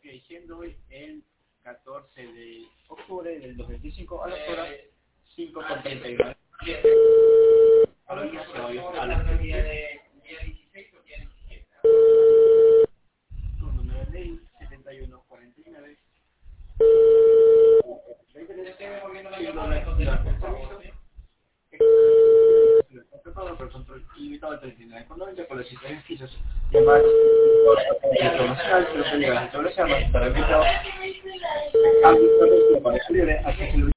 siendo hoy el 14 de octubre del 2025 a las horas 5:39. Ahora mismo se va a las día 16 o día 17. Con número de ley 7149. Por control ilimitado de 39 económica con los sistemas fijos y además internacional que no se llegan a establecer más para el mercado al libre acceso